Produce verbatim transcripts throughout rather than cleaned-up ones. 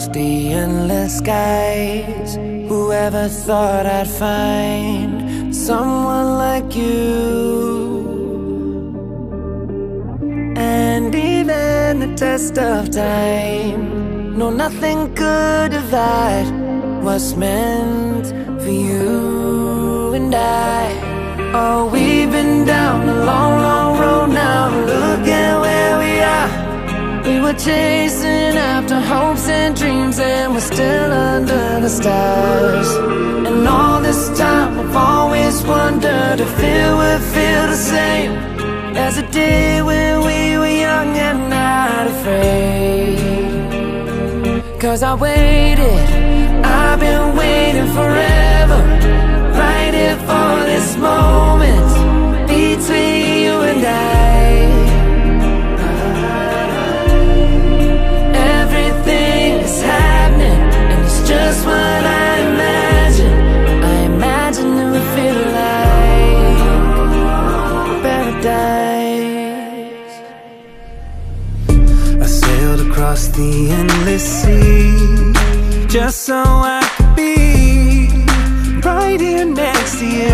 the endless skies. Whoever thought I'd find someone like you? And even the test of time, no, nothing could divide what's meant for you and I. Oh, we've been down a long, long road now. Look at where we are. We were chasing after hopes and dreams, and we're still under the stars. And all this time I've always wondered if it would feel the same as it did when we were young and not afraid. Cause I waited, I've been waiting forever, right here for this moment between you and I. Everything is happening, and it's just what I imagine. I imagine it would feel like paradise. I sailed across the endless sea just so I could be right here next to you.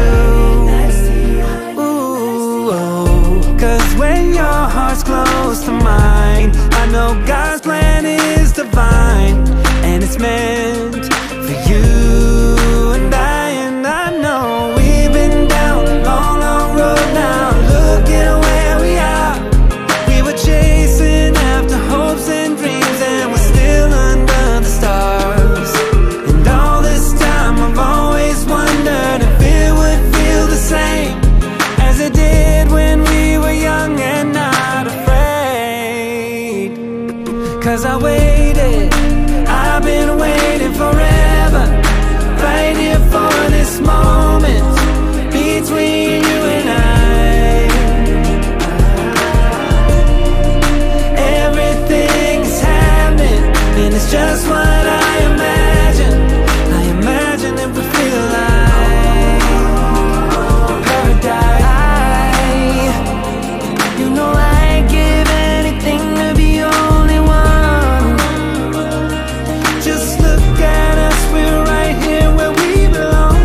Ooh, oh. Cause when your heart's close to mine, I know God's plan is divine, and it's meant for you and I. And I know we've been down a long, long road now. Look at where we are. We were chasing after hopes and dreams, and we're still under the stars. And all this time I've always wondered if it would feel the same as it did when we were young and not afraid. Cause I waited, I've been waiting forever, right here for this moment between you and I. Everything is happening, and it's just what I imagine. I imagine it would feel like paradise. You know I'd give anything to be only one. Just look at us, we're right here where we belong.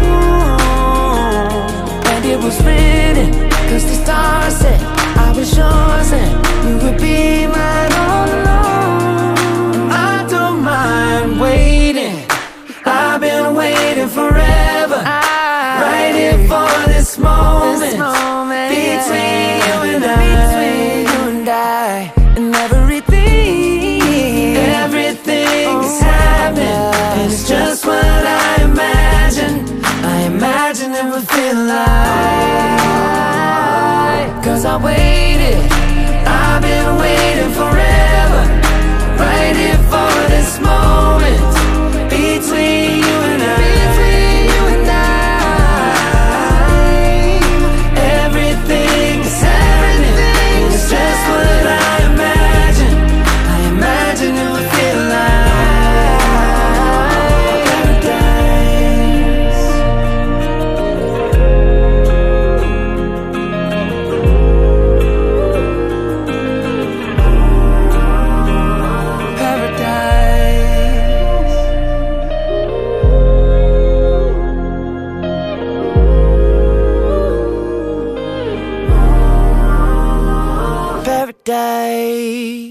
And it was written, cause the stars said I was yours and you would be mine all along. And I don't mind waiting, I've been waiting forever, right here for this moment, This moment, between yeah, you and I. between you and I. And everything, Everything oh, is happening, yeah, and it's just what I imagine. I imagine it would feel like. cause I waited, I've been waiting forever, right here for this moment between you and I. between you and I. Everything is happening, and it's just what I imagine. I imagine it would feel like paradise. Paradise.